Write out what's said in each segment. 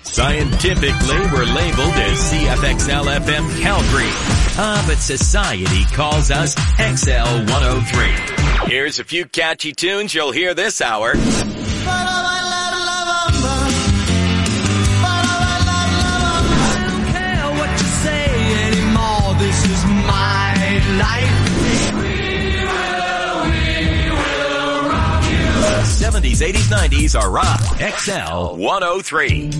Scientifically, we're labeled as CFXL-FM Calgary. But society calls us XL 103. Here's a few catchy tunes you'll hear this hour. I don't care what you say anymore. This is my life. We will rock you. 70s, 80s, 90s are rock. XL 103.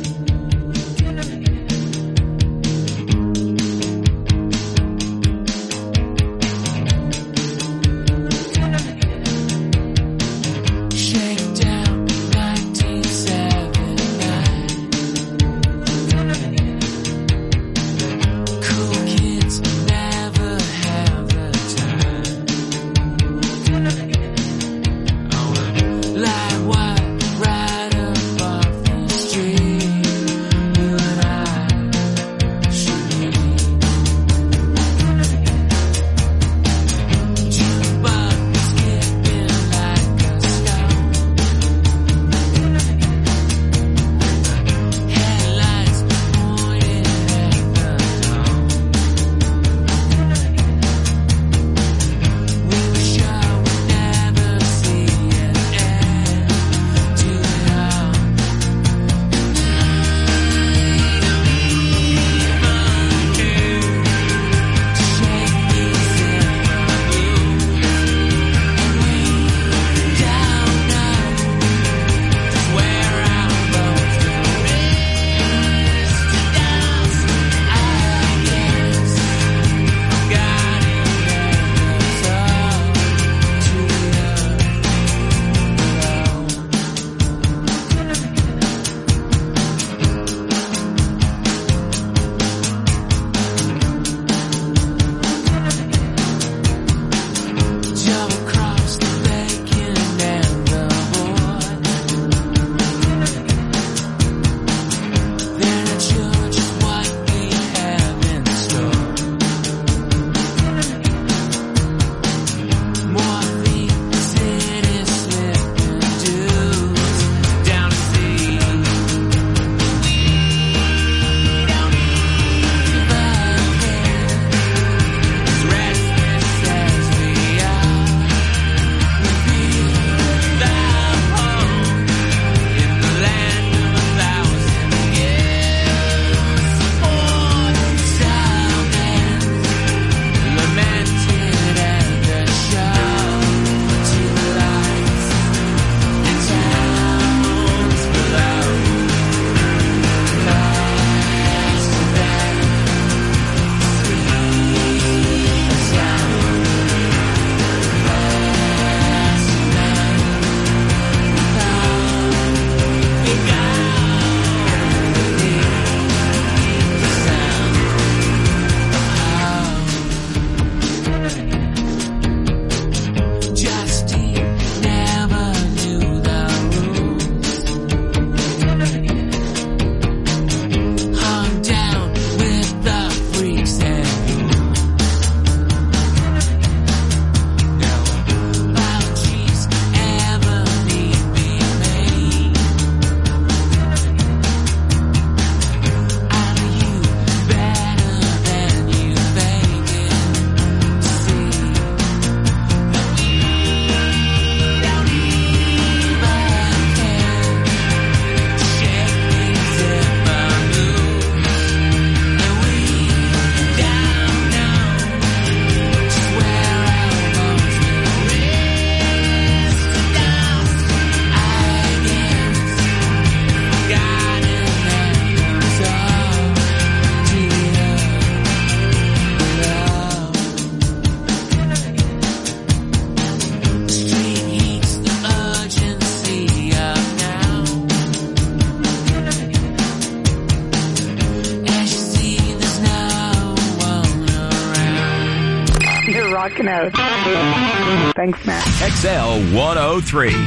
rocking out. Thanks, Matt. XL 103.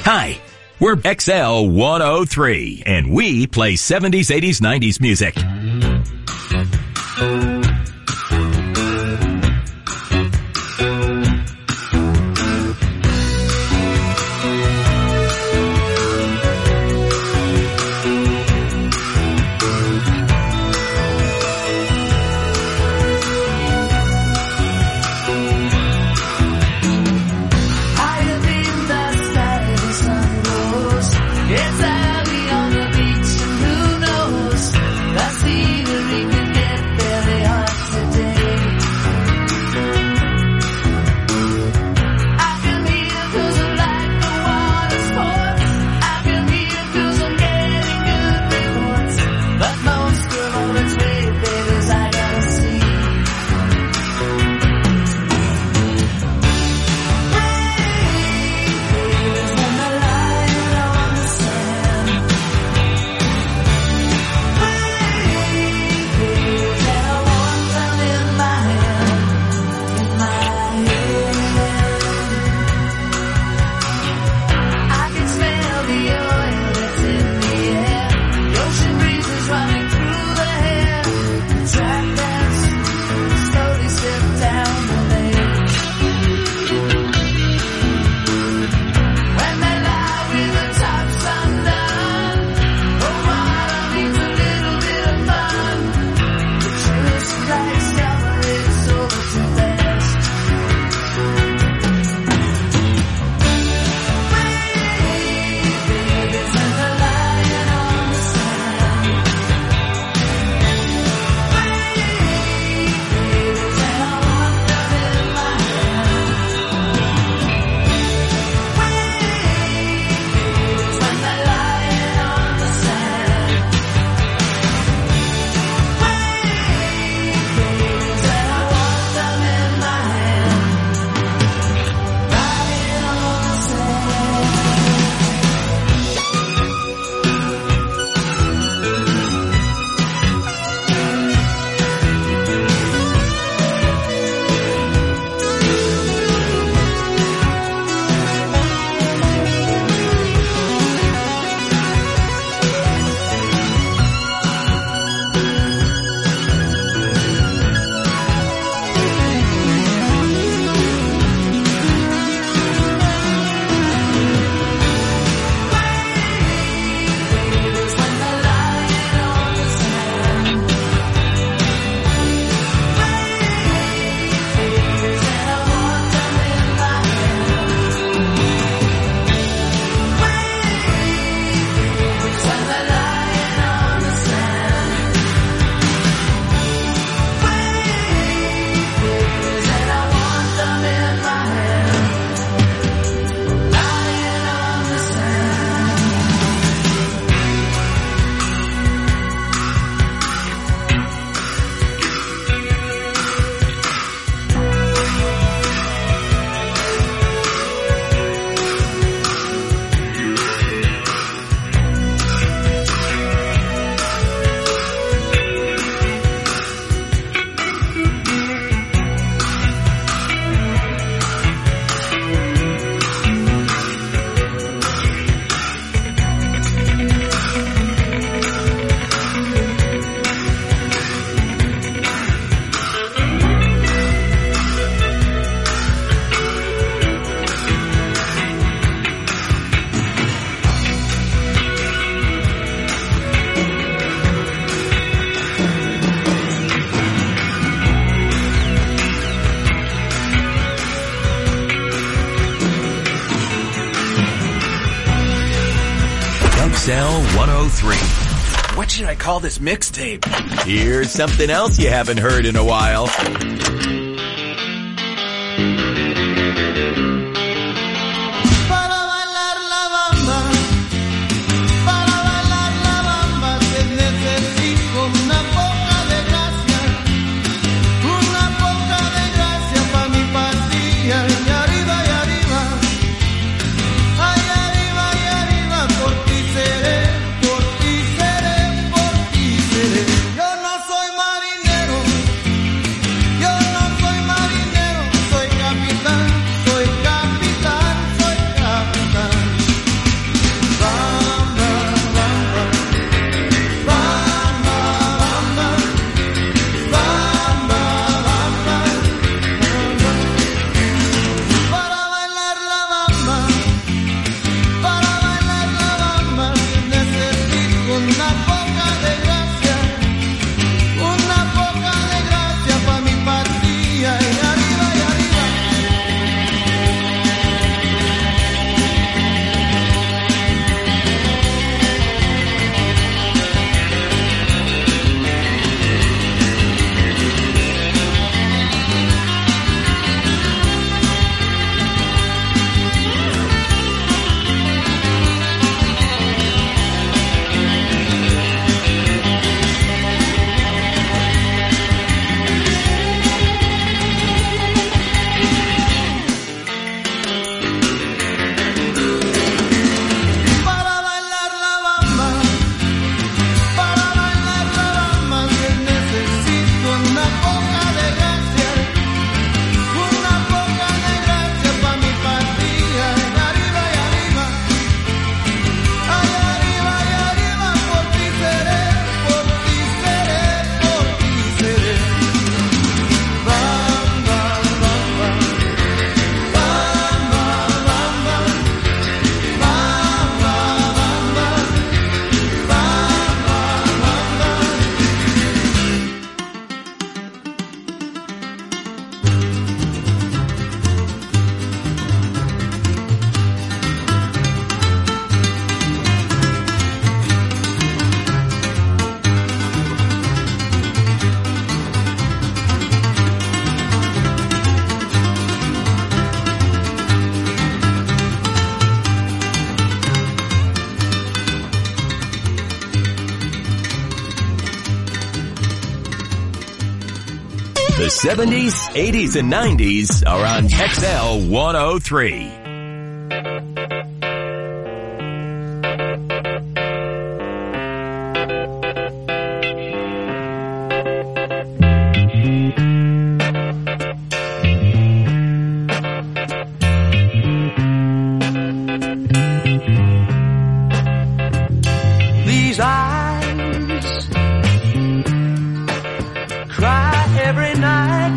Hi, we're XL 103, and we play 70s, 80s, 90s music. XL 103. What should I call this mixtape? Here's something else you haven't heard in a while. Yo no soy marinero, yo no The 70s, 80s, and 90s are on XL 103. These eyes cry every night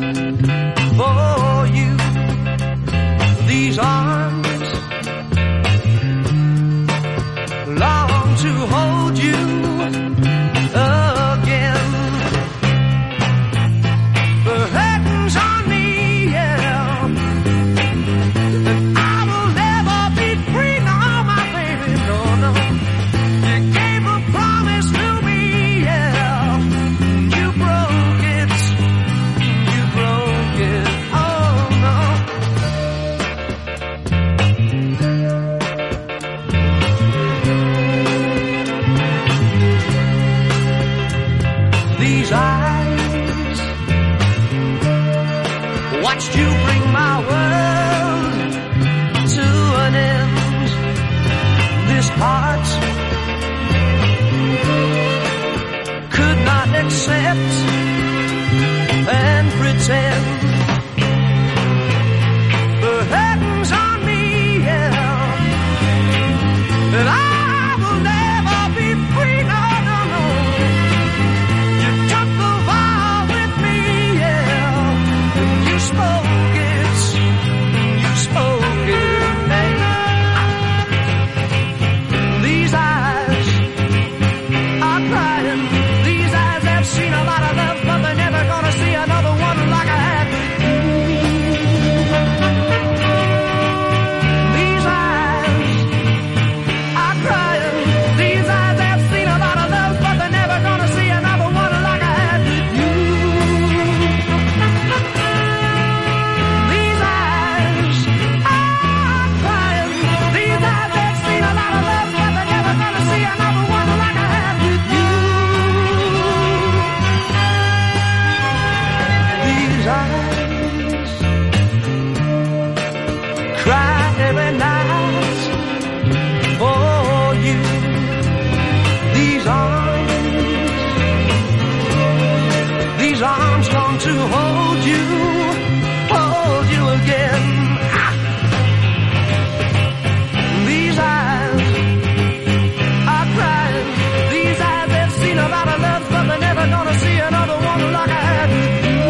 for you. These arms long to hold you again. The heaven's on me, yeah. And I will never be free, no, my baby, no, no. You gave a promise to me, yeah. You broke it, oh no. These eyes watched you bring my world to an end. This heart could not accept and pretend. The heaven's on me, yeah. And I will never be free, no, no, no. You took the vow with me, yeah. And you spoke it, babe. These eyes are crying. These eyes have seen a lot of love, but they're never gonna see another one like I had with you. These eyes are crying. These eyes have seen a lot of love, but they're never gonna see another one like I had with you. These eyes are crying. These eyes have seen a lot of love, but they're never gonna see another one like I had with you. These eyes cry every night for you. These arms long to hold you again. These eyes are crying. These eyes have seen a lot of love, but they're never gonna see another one like I had with you.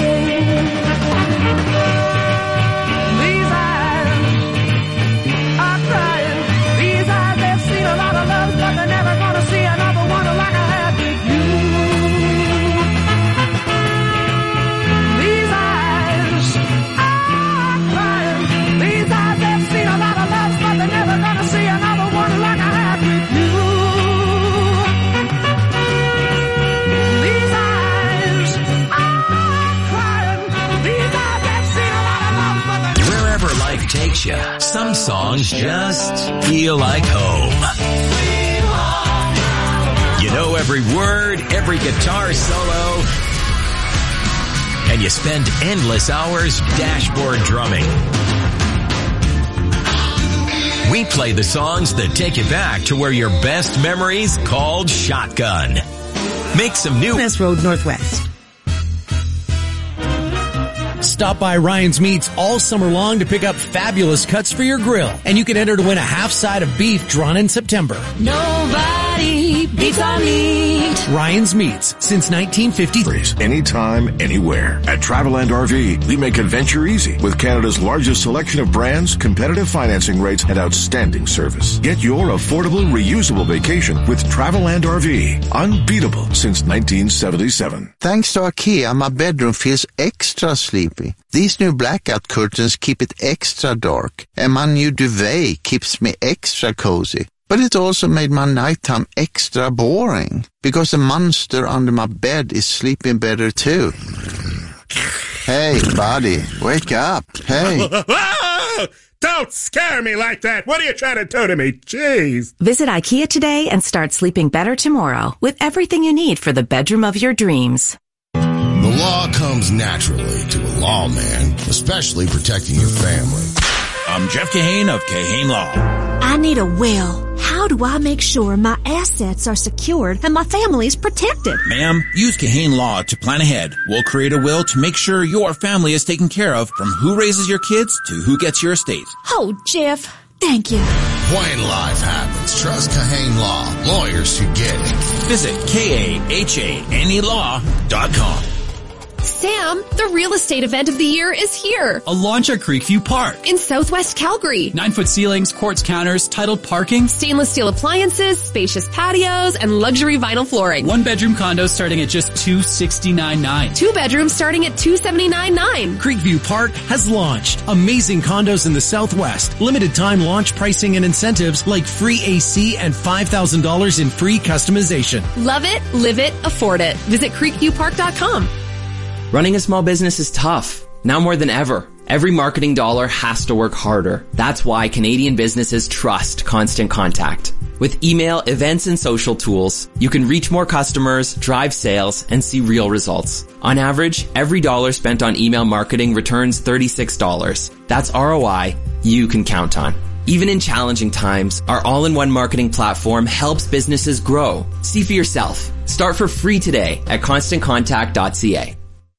These eyes are crying. These eyes have seen a lot of love, but they're never gonna see another one like I had with you. These eyes are crying. These eyes have seen a lot of love, but they're never gonna see another one like I had with you. These eyes are crying. These eyes have seen a lot of love, but they're Wherever life takes you, some songs just feel like home. You know every word, every guitar solo, and you spend endless hours dashboard drumming. We play the songs that take you back to where your best memories called shotgun. Make some new West Road Northwest. Stop by Ryan's Meats all summer long to pick up fabulous cuts for your grill. And you can enter to win a half side of beef drawn in September. Nobody beats our meat. Ryan's Meats since 1953. Anytime, anywhere. At Traveland RV, we make adventure easy with Canada's largest selection of brands, competitive financing rates, and outstanding service. Get your affordable, reusable vacation with Traveland RV. Unbeatable since 1977. Thanks to IKEA, my bedroom feels extra sleepy. These new blackout curtains keep it extra dark, and my new duvet keeps me extra cozy. But it also made my nighttime extra boring, because the monster under my bed is sleeping better too. Hey, buddy, wake up. Hey. Don't scare me like that. What are you trying to do to me? Jeez. Visit IKEA today and start sleeping better tomorrow with everything you need for the bedroom of your dreams. The law comes naturally to a lawman, especially protecting your family. I'm Jeff Kahane of Kahane Law. I need a will. How do I make sure my assets are secured and my family's protected? Ma'am, use Kahane Law to plan ahead. We'll create a will to make sure your family is taken care of, from who raises your kids to who gets your estate. Oh, Jeff, thank you. When life happens, trust Kahane Law. Lawyers who get it. Visit KAHANElaw.com. Sam, the real estate event of the year is here. A launch at Creekview Park. In Southwest Calgary. 9-foot ceilings, quartz counters, titled parking. Stainless steel appliances, spacious patios, and luxury vinyl flooring. 1-bedroom condos starting at just $269,900. 2 bedrooms starting at $279,900. Creekview Park has launched. Amazing condos in the Southwest. Limited time launch pricing and incentives like free AC and $5,000 in free customization. Love it, live it, afford it. Visit creekviewpark.com. Running a small business is tough, now more than ever. Every marketing dollar has to work harder. That's why Canadian businesses trust Constant Contact. With email, events, and social tools, you can reach more customers, drive sales, and see real results. On average, every dollar spent on email marketing returns $36. That's ROI you can count on. Even in challenging times, our all-in-one marketing platform helps businesses grow. See for yourself. Start for free today at ConstantContact.ca.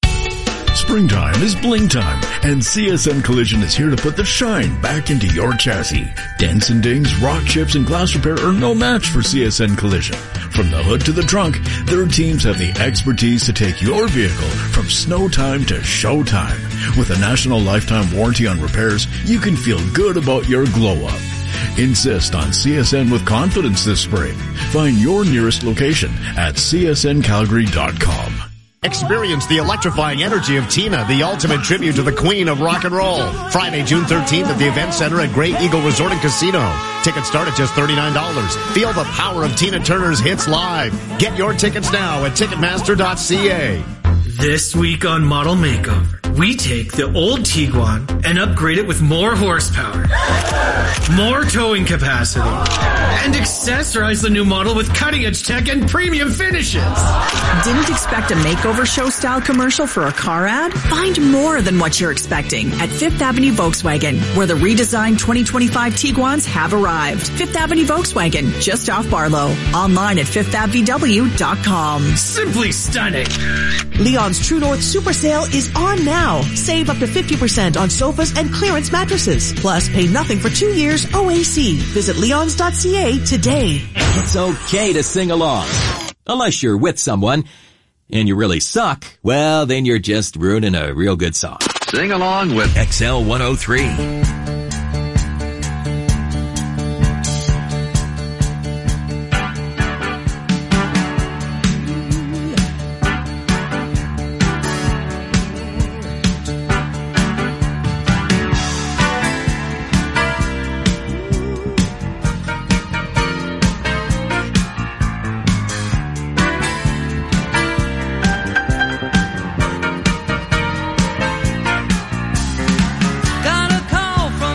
Springtime is bling time, and CSN Collision is here to put the shine back into your chassis. Dents and dings, rock chips, and glass repair are no match for CSN Collision. From the hood to the trunk, their teams have the expertise to take your vehicle from snow time to show time. With a national lifetime warranty on repairs, you can feel good about your glow-up. Insist on CSN with confidence this spring. Find your nearest location at csncalgary.com. Experience the electrifying energy of Tina, the ultimate tribute to the queen of rock and roll. Friday, June 13th at the Event Center at Great Eagle Resort and Casino. Tickets start at just $39. Feel the power of Tina Turner's hits live. Get your tickets now at Ticketmaster.ca. This week on Model Makeover, we take the old Tiguan and upgrade it with more horsepower, more towing capacity, and accessorize the new model with cutting-edge tech and premium finishes. Didn't expect a makeover show-style commercial for a car ad? Find more than what you're expecting at Fifth Avenue Volkswagen, where the redesigned 2025 Tiguans have arrived. Fifth Avenue Volkswagen, just off Barlow. Online at fifthavvw.com. Simply stunning. Leon's True North Super Sale is on now. Save up to 50% on sofas and clearance mattresses. Plus, pay nothing for 2 years OAC. Visit leons.ca today. It's okay to sing along. Unless you're with someone and you really suck, well, then you're just ruining a real good song. Sing along with XL 103. Got a call from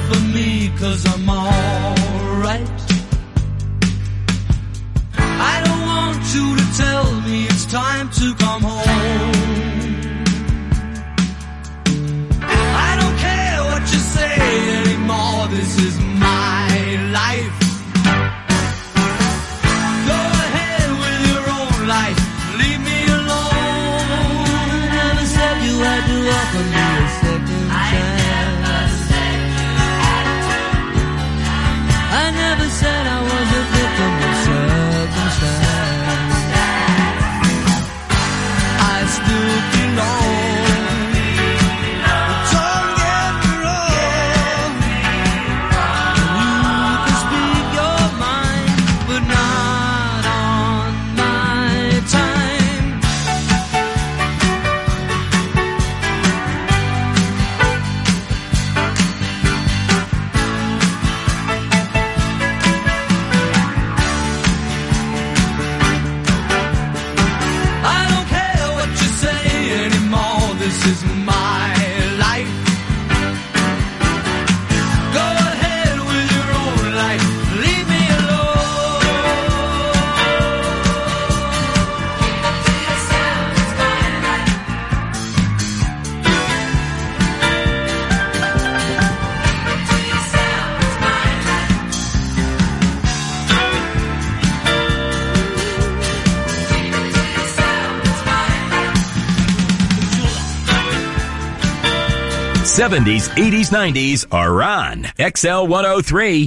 for me 'cause I'm alright. I don't want you to tell me it's time to come home. I don't care what you say anymore, this is my life. Go ahead with your own life, leave me alone. I never said you had to offer me a second chance. I never said I was a victim of circumstance. I still belong. Don't get me wrong. You can speak your mind, but not on my time. I don't care what you say anymore, this is my life. Go ahead with your own life, leave me '70s, '80s, '90s are on XL 103.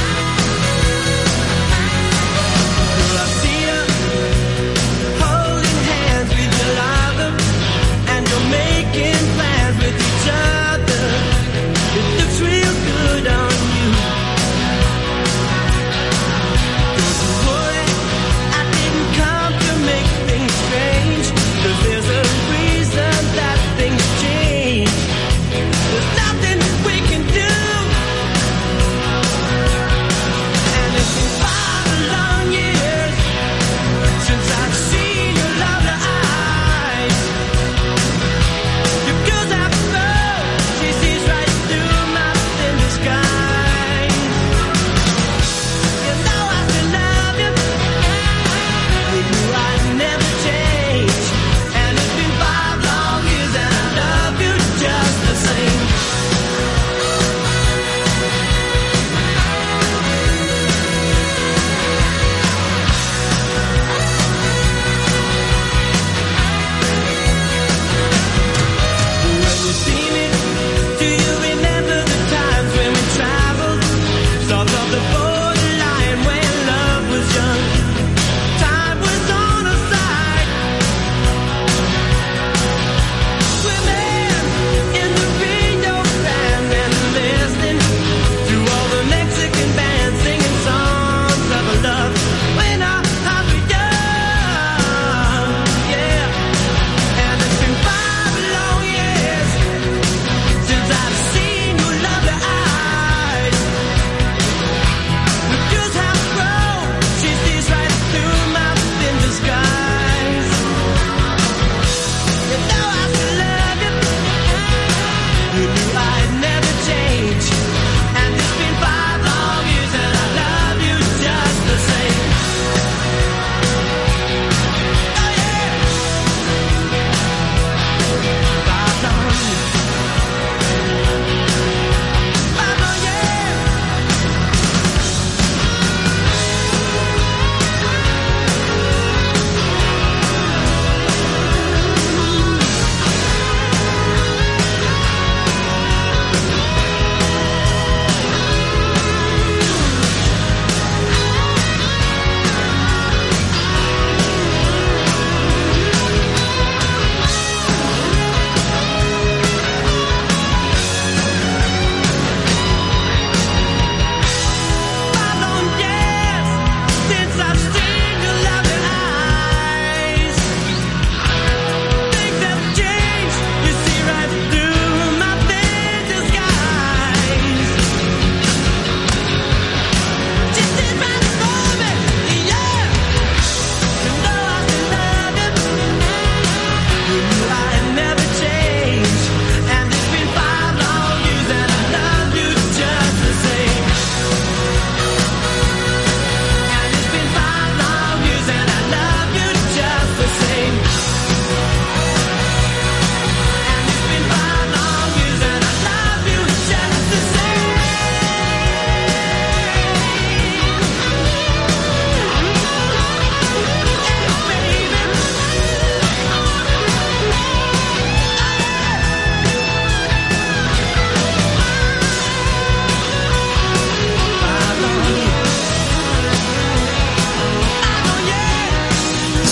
Holding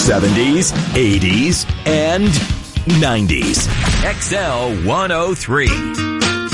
70s, 80s, and 90s. XL 103.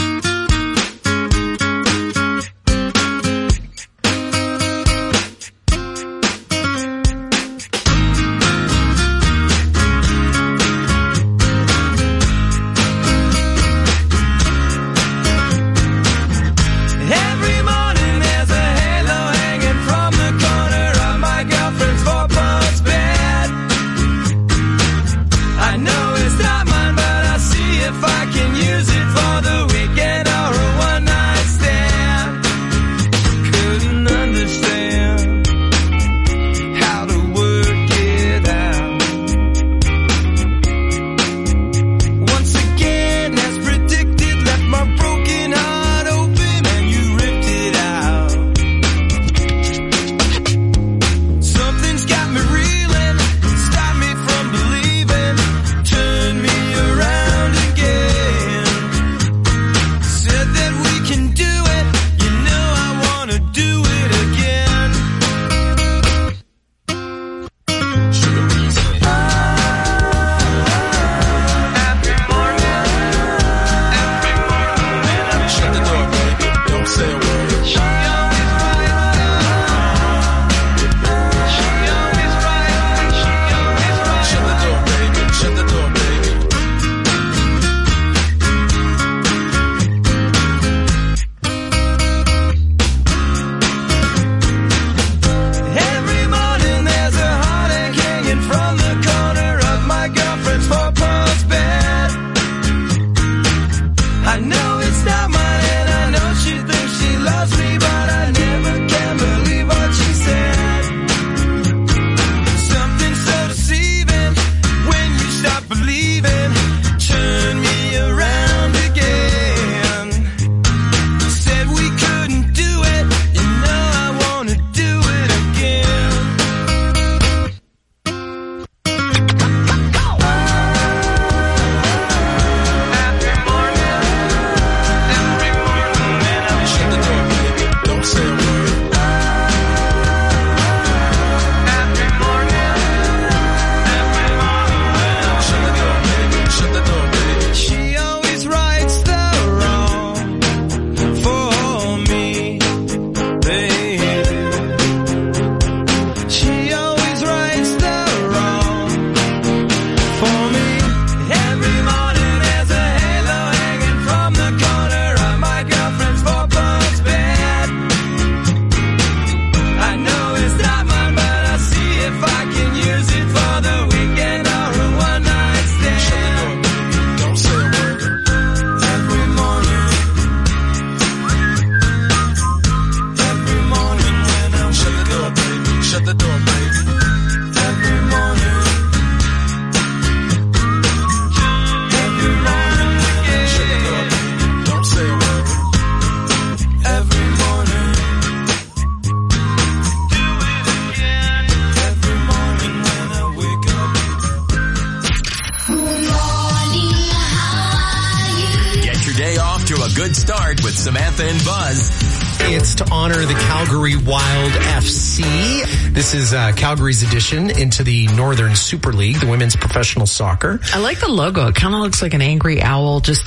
good start with Samantha and Buzz. It's to honor the Calgary Wild FC. This is Calgary's addition into the Northern Super League, the women's professional soccer. I like the logo. It kind of looks like an angry owl, just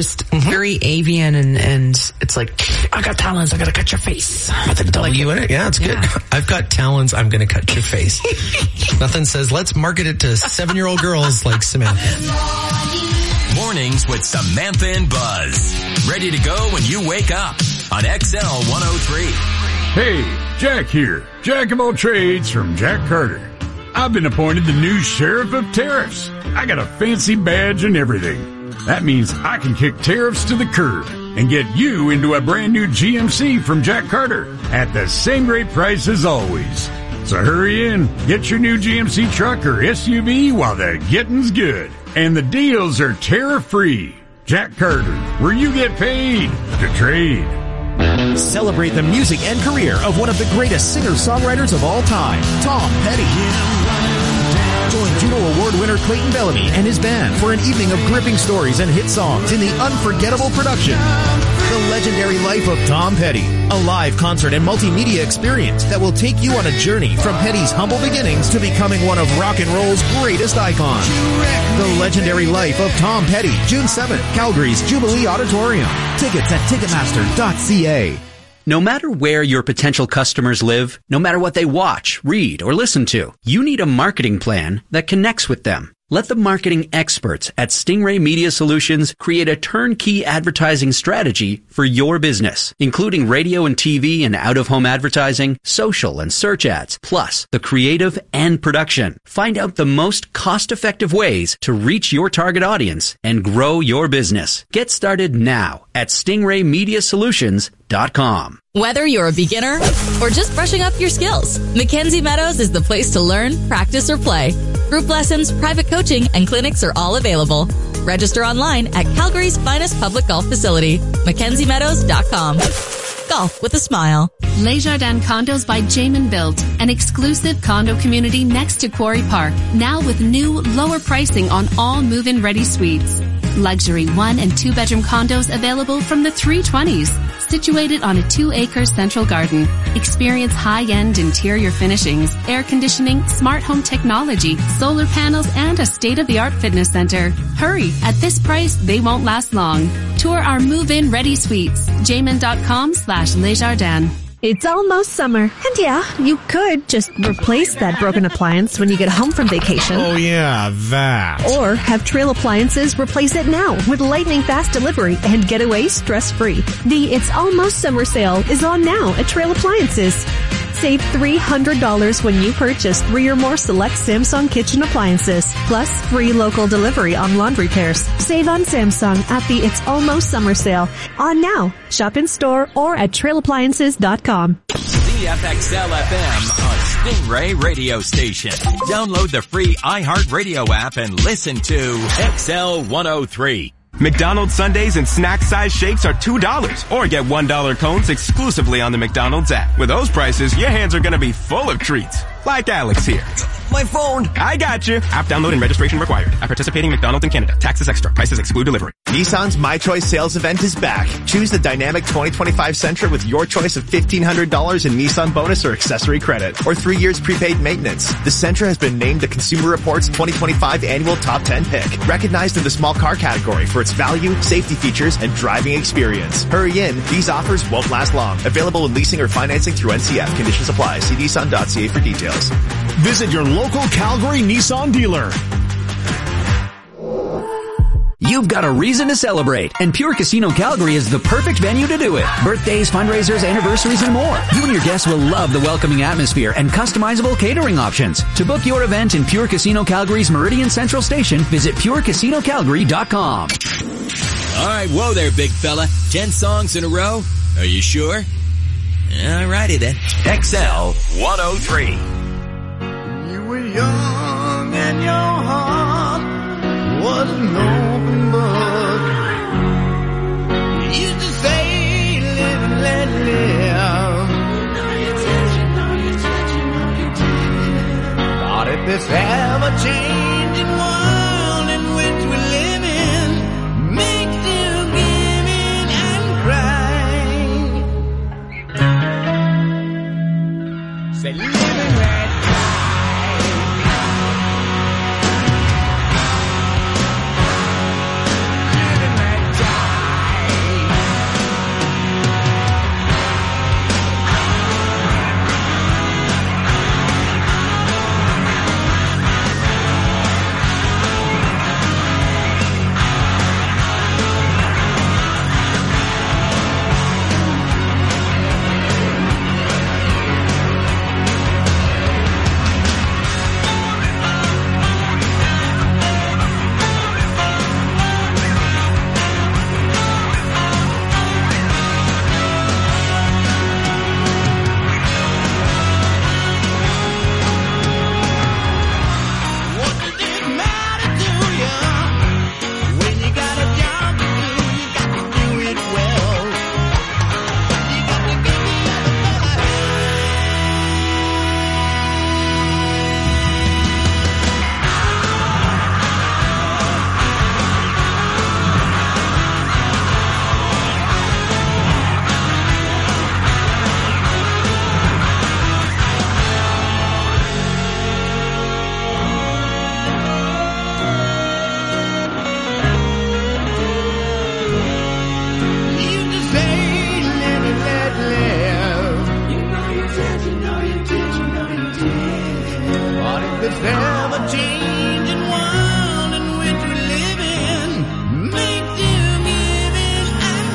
very avian, and it's like, I got talons, I gotta cut your face. With a W in it? Yeah, it's good. I've got talons, I'm gonna cut your face. Nothing says, let's market it to 7-year-old girls like Samantha. Mornings with Samantha and Buzz. Ready to go when you wake up on XL 103. Hey, Jack here. Jack of all trades from Jack Carter. I've been appointed the new sheriff of tariffs. I got a fancy badge and everything. That means I can kick tariffs to the curb and get you into a brand new GMC from Jack Carter at the same great price as always. So hurry in, get your new GMC truck or SUV while the getting's good. And the deals are tariff-free. Jack Carter, where you get paid to trade. Celebrate the music and career of one of the greatest singer-songwriters of all time, Tom Petty. Join Juno Award winner Clayton Bellamy and his band for an evening of gripping stories and hit songs in the unforgettable production The Legendary Life of Tom Petty, a live concert and multimedia experience that will take you on a journey from Petty's humble beginnings to becoming one of rock and roll's greatest icons. The Legendary Life of Tom Petty, June 7th, Calgary's Jubilee Auditorium. Tickets at Ticketmaster.ca. No matter where your potential customers live, no matter what they watch, read, or listen to, you need a marketing plan that connects with them. Let the marketing experts at Stingray Media Solutions create a turnkey advertising strategy for your business, including radio and TV and out-of-home advertising, social and search ads, plus the creative and production. Find out the most cost-effective ways to reach your target audience and grow your business. Get started now at StingrayMediaSolutions.com. Whether you're a beginner or just brushing up your skills, Mackenzie Meadows is the place to learn, practice, or play. Group lessons, private coaching, and clinics are all available. Register online at Calgary's finest public golf facility, MackenzieMeadows.com. Golf with a smile. Les Jardins Condos by Jamin Built, an exclusive condo community next to Quarry Park, now with new, lower pricing on all move-in ready suites. Luxury 1 and 2 bedroom condos available from the 320s, situated on a 2-acre central garden. Experience high-end interior finishings, air conditioning, smart home technology, solar panels, and a state-of-the-art fitness center. Hurry! At this price, they won't last long. Tour our move-in ready suites. Jamin.com/Lesjardins. It's almost summer, and yeah, you could just replace that broken appliance when you get home from vacation. Oh yeah, that. Or have Trail Appliances replace it now with lightning fast delivery and get away stress-free. The It's Almost Summer sale is on now at Trail Appliances. Save $300 when you purchase 3 or more select Samsung kitchen appliances, plus free local delivery on laundry pairs. Save on Samsung at the It's Almost Summer sale. On now. Shop in store or at trailappliances.com. CFXL FM, a Stingray radio station. Download the free iHeartRadio app and listen to XL 103. McDonald's sundaes and snack-size shakes are $2, or get $1 cones exclusively on the McDonald's app. With those prices, your hands are gonna be full of treats. Like Alex here. My phone. I got you. App download and registration required. At participating McDonald's in Canada. Taxes extra. Prices exclude delivery. Nissan's My Choice sales event is back. Choose the dynamic 2025 Sentra with your choice of $1,500 in Nissan bonus or accessory credit, or 3 years prepaid maintenance. The Sentra has been named the Consumer Reports 2025 annual top 10 pick, recognized in the small car category for its value, safety features, and driving experience. Hurry in. These offers won't last long. Available in leasing or financing through NCF. Conditions apply. See Nissan.ca for details. Visit your local Calgary Nissan dealer. You've got a reason to celebrate, and Pure Casino Calgary is the perfect venue to do it. Birthdays, fundraisers, anniversaries, and more. You and your guests will love the welcoming atmosphere and customizable catering options. To book your event in Pure Casino Calgary's Meridian Central Station, visit purecasinocalgary.com. All right, whoa there, big fella. 10 songs in a row? Are you sure? All righty then. XL 103. You were young and your heart was an open book. You used to say, live and let live. Thought if this ever-changing world in which we live in makes you give in and cry. Say, live and let But in this ever-changing world in which we live in, makes you give in and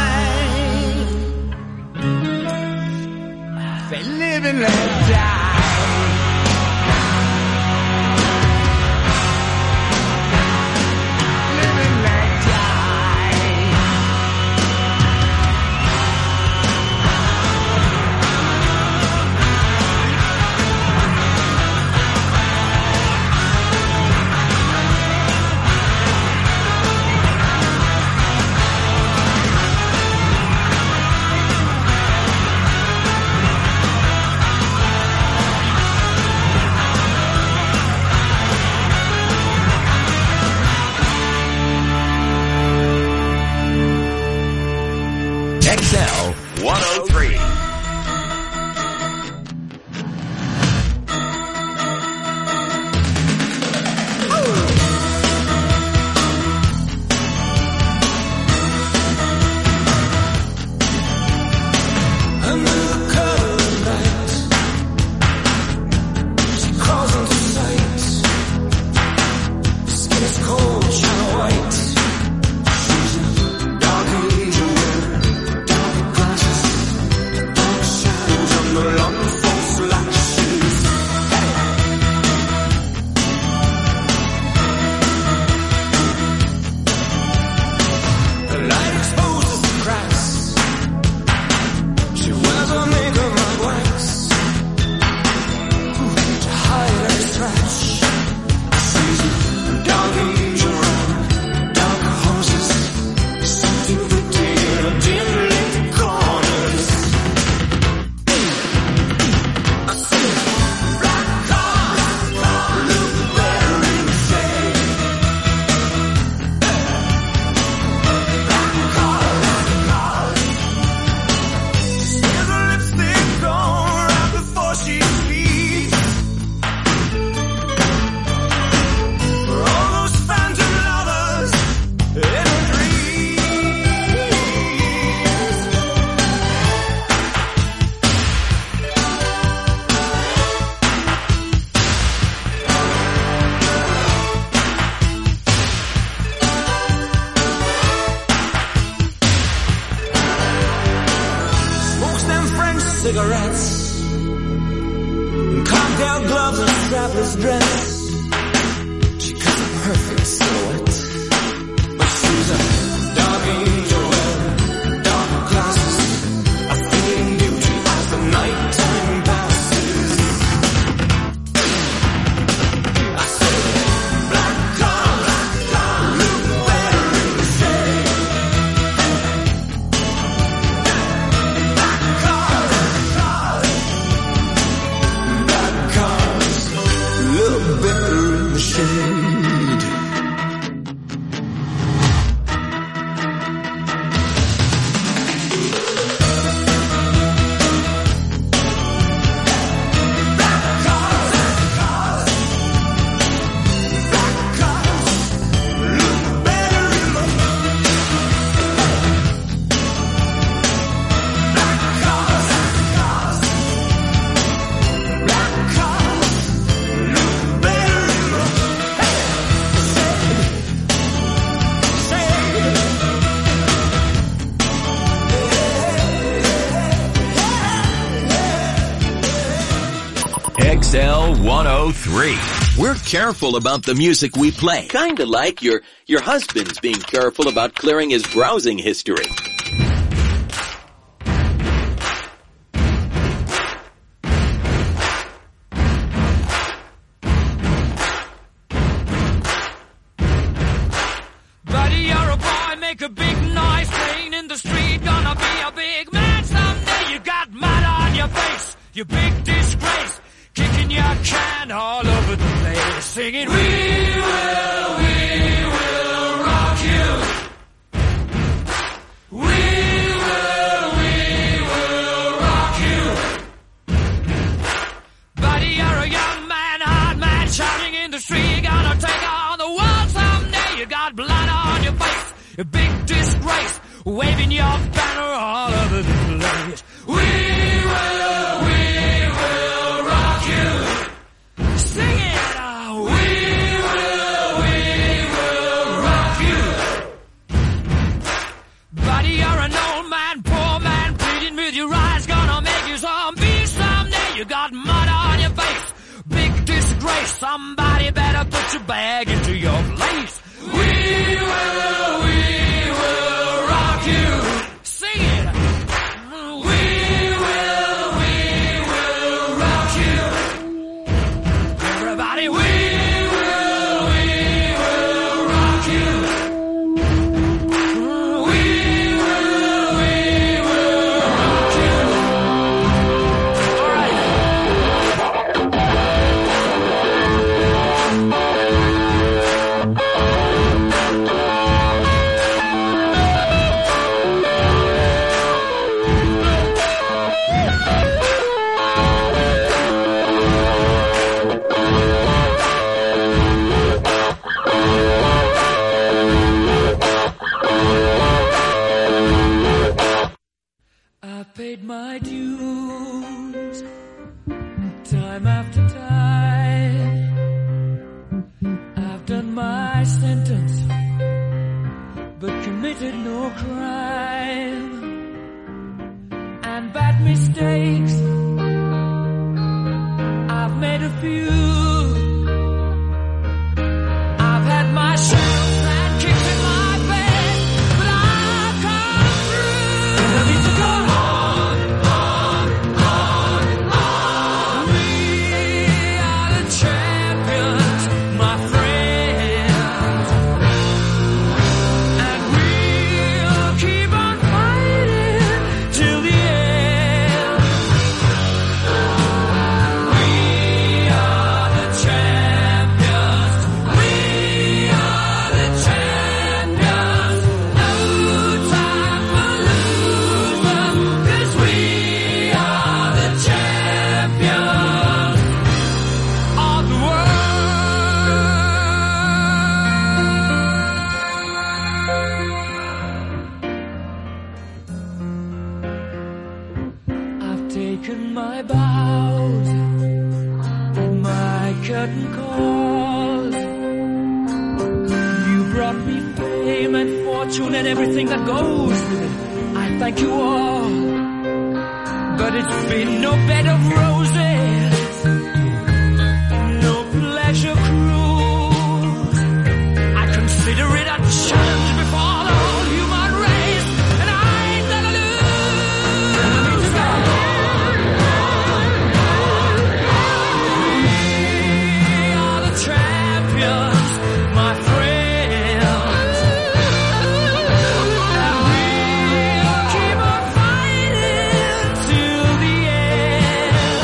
cry. Say, live and let die. XL 103. Cigarettes, cocktail gloves and strapless dress. She got a perfect silhouette, but she's a dark angel with dark glasses, a fleeting beauty as the nighttime passes. I said, black car, look better in the shade. Black car. Look better in the shade. XL 103. We're careful about the music we play. Kinda like your husband's being careful about clearing his browsing history. Buddy, you're a boy, make a big noise, playing in the street, gonna be a big man someday. You got mud on your face, you big disgrace. Kicking your can all over the place, singing, we will rock you. We will rock you. Buddy, you're a young man, hard man, shouting in the street, gonna take on the world someday. You got blood on your face, a big disgrace, waving your banner all over the place. We will rock you. Sing Somebody better put your bag into your place. We will rock you. Sing it. We will rock you. Everybody, we will rock you. We will rock you. All right. I paid my dues time after time. I've done my sentence, but committed no crime. And bad mistakes, I've made a few. I've had my share of bad kicks in my bed, but I've come through. And I need to go on. We are the champions, my friends. And we'll keep on fighting till the end. We are the champions. We are the champions. No time for losers, 'cause we are the champions of the world. I've taken my bows, my curtain calls. You brought me fame and fortune and everything that goes with it. I thank you all, but it's been no bed of roses, no pleasure cruise. I consider it a challenge before the whole human race, and I ain't gonna lose. We are the champions, my friends, and we'll keep on fighting till the end.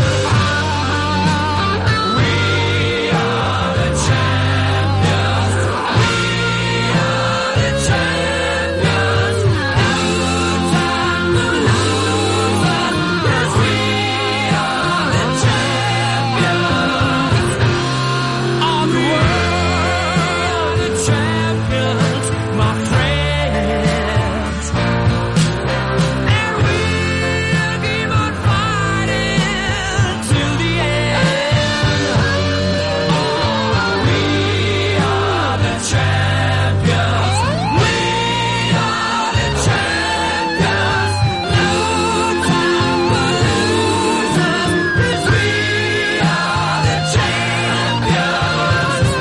We are the champions. We are the champions. No time to lose, 'cause we are the champions of the world. The champions, my friends. And we'll keep on fighting till the end. We are the champions. We are the champions. No time for losers, 'cause we are the champions.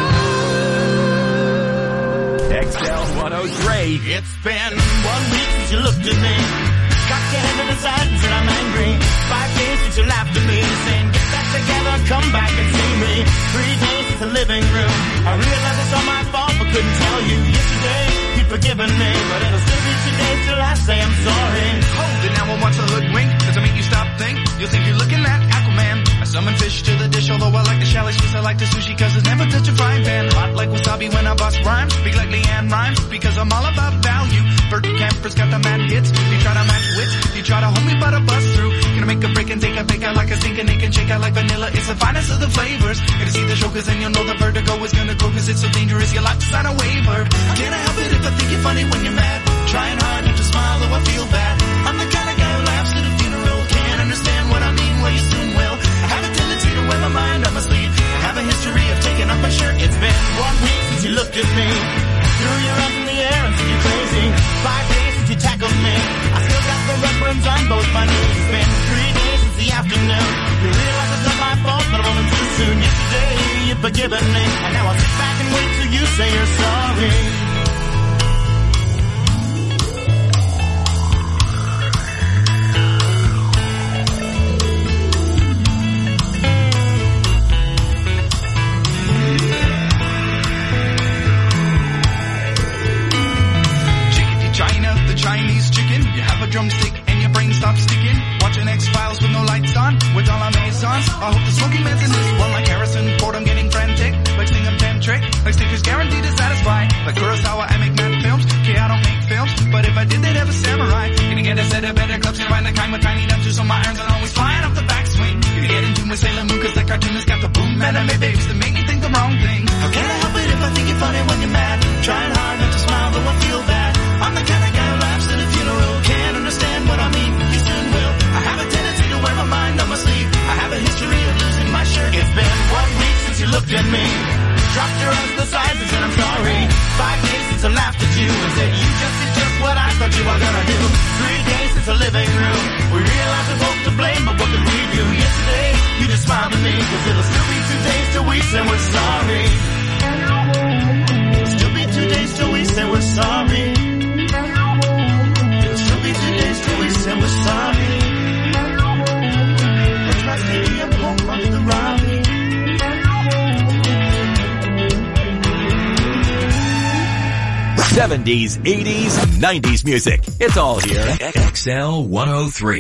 XL103. It's been 1 week since you looked at me. Cocked your head to the side and said I'm angry. 5 days since you laughed at me, saying get back together, come back and see me. 3 days since the living room. I realized it's all my fault, but couldn't tell you. Yesterday you'd forgiven me, but it'll still be 2 days till I say I'm sorry. Hold it now, I want to hoodwink. Does it make you stop think? You'll think you're looking at Aquaman. I summon fish to the dish, although I like the chalet fish, I like the sushi, cause it's never touch a frying pan. Hot like wasabi when I bust rhymes. Speak like Leanne rhymes, because I'm all about value. Bert Camper's got the mad hits. You try to match wits, you try to hold me but I bust through. Gonna make a break and take a bake out like a sink and it can shake out like vanilla. It's the finest of the flavors. Gonna see the show cause then you'll know the vertigo is gonna go cause it's so dangerous you like to sign a waiver. Can't I help it if I think you're funny when you're mad? Trying hard not to smile though I feel bad. I'm the kind of guy who laughs at a funeral. Can't understand what I mean, well you soon will. I have a tendency to wear my mind on my sleeve. I have a history of taking off my shirt. It's been 1 week since you looked at me. Threw your arms in the air and said you're crazy. 5 days since you tackled me. I still got the red burns on both my knees. It's been 3 days since the afternoon. You realize it's not my fault, but I'm only too soon. Yesterday you you've forgiven me. And now I'll sit back and wait till you say you're sorry. Chinese chicken, you have a drumstick and your brain stops sticking. Watching X-Files with no lights on, with all our maisons. I hope the smoking man's in this one like Harrison Ford. I'm getting frantic, like singing Pam Trick, like stickers guaranteed to satisfy. Like Kurosawa, I make mad films. Okay, I don't make films, but if I did, they'd have a samurai. Gonna get a set of better clubs and find the kind with tiny nubs, so my irons are always flying off the backswing. Gonna get in tune with Sailor Moon, cause that cartoonist got the boom anime babes that make me think the wrong thing. How can I help it if I think you're funny when you're mad? Trying hard not to smile, though I feel bad. I'm the kind of guy who laughs at a funeral. Can't understand what I mean, you soon will. I have a tendency to wear my mind on my sleeve. I have a history of losing my shirt. It's been 1 week since you looked at me. Dropped your eyes to the sides and said I'm sorry. 5 days since I laughed at you and said you just did just what I thought you were gonna do. 3 days since the living room. We realized we're both to blame, but what could we do? Yesterday, you just smiled at me, cause it'll still be 2 days till we say we're sorry. It'll still be 2 days till we say we're sorry. It'll still be 2 days till we say we're sorry. Let's not stay up home under the robbery. 70s, 80s, 90s music. It's all here. XL 103.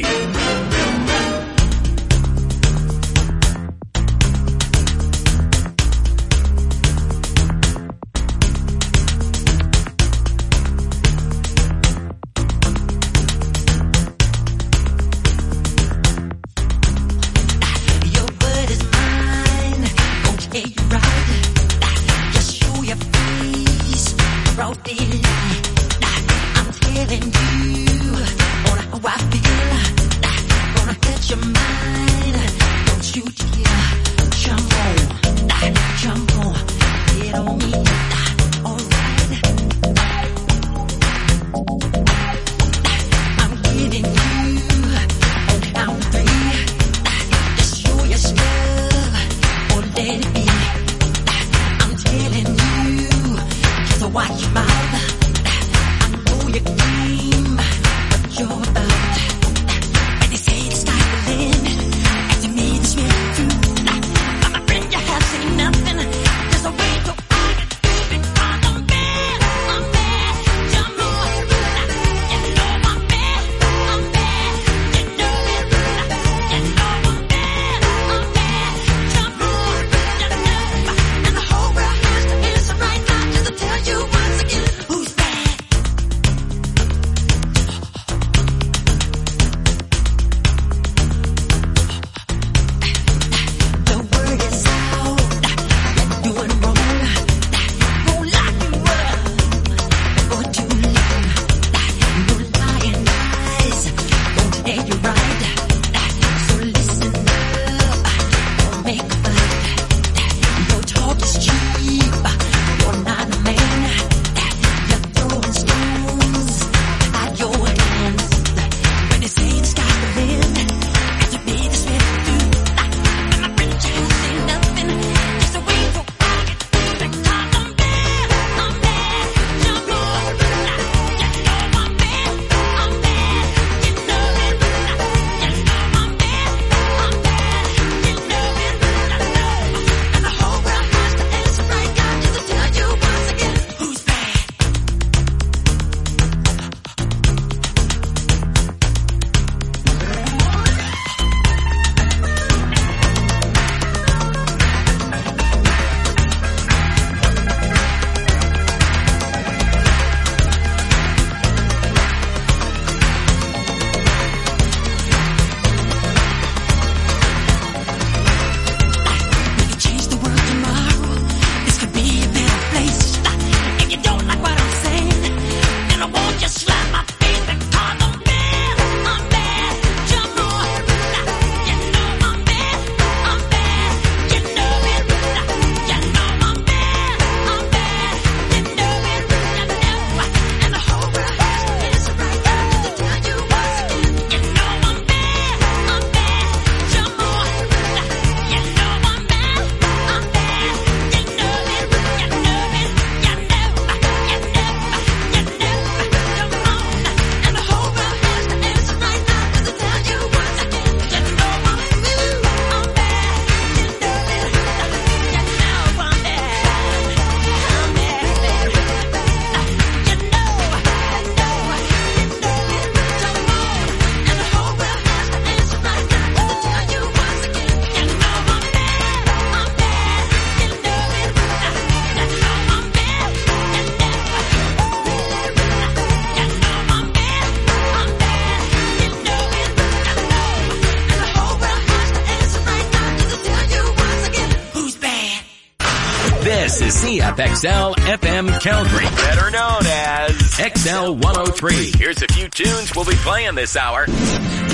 This is CFXL FM Calgary, better known as XL 103. Here's a few tunes we'll be playing this hour. Pretty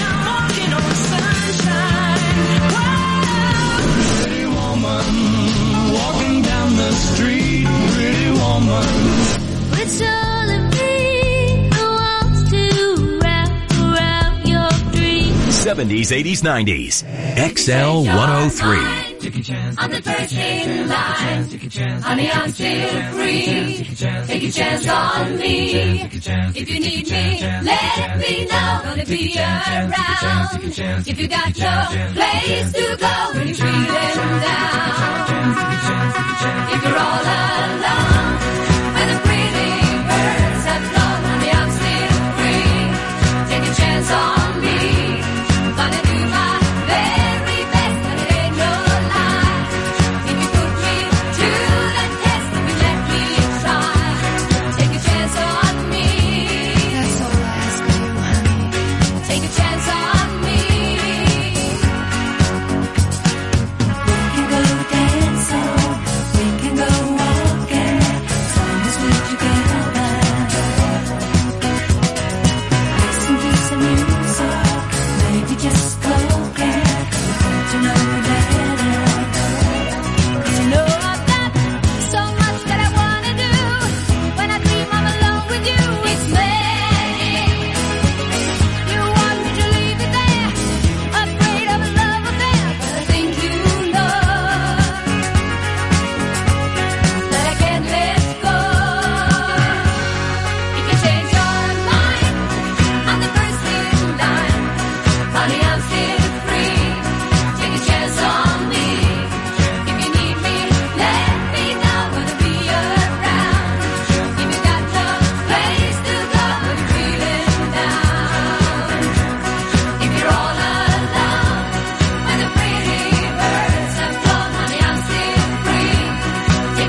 woman, walking down the street, pretty woman. It's all of me who wants to wrap around your dreams. 70s, 80s, 90s. XL 103. On the first in line, honey, I'm still free. Take a chance on me. If you need me, let me know. Gonna be around. If you got no place to go when you're feeling down.